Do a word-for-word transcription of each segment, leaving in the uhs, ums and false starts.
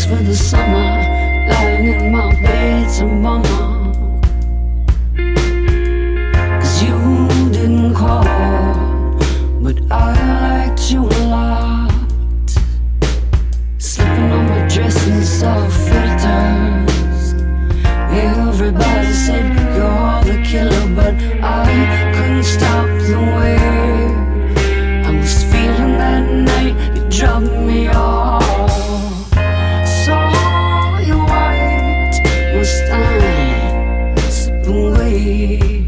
for the summer, lying in my bed to mama. Cause you didn't call, but I liked you a lot. Slipping on my dress and soft filters. Everybody said you're the killer, but I couldn't stop the way I was feeling that night. You dropped me off. Saw your white Mustang slip away.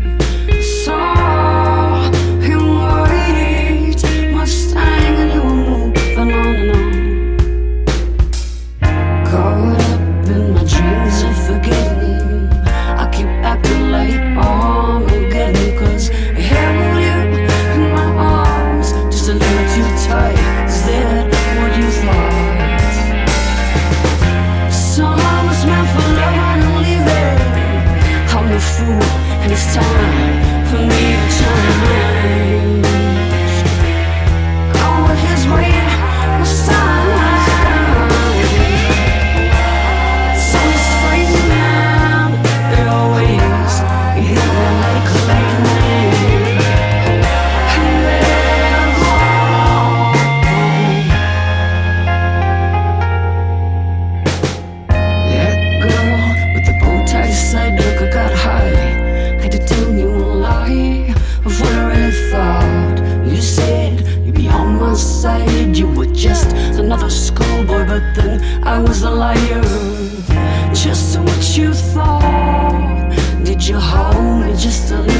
Saw your white Mustang and you were moving on and on. Caught up in my dreams of forgetting. I keep acting like Armageddon, cause I held you in my arms just a little too tight. Is that what you thought? Summer was meant for love, I don't leave it. I'm a fool and it's time for me to change. Go his way, was time. Sun's freezing down, it always hit me like lightning. And then gone. That girl with the bow tie side look, I got high. Had to tell you a lie of what I really thought. You said you'd be on my side. You were just another schoolboy, but then I was a liar. Just what you thought. Did you hold me just a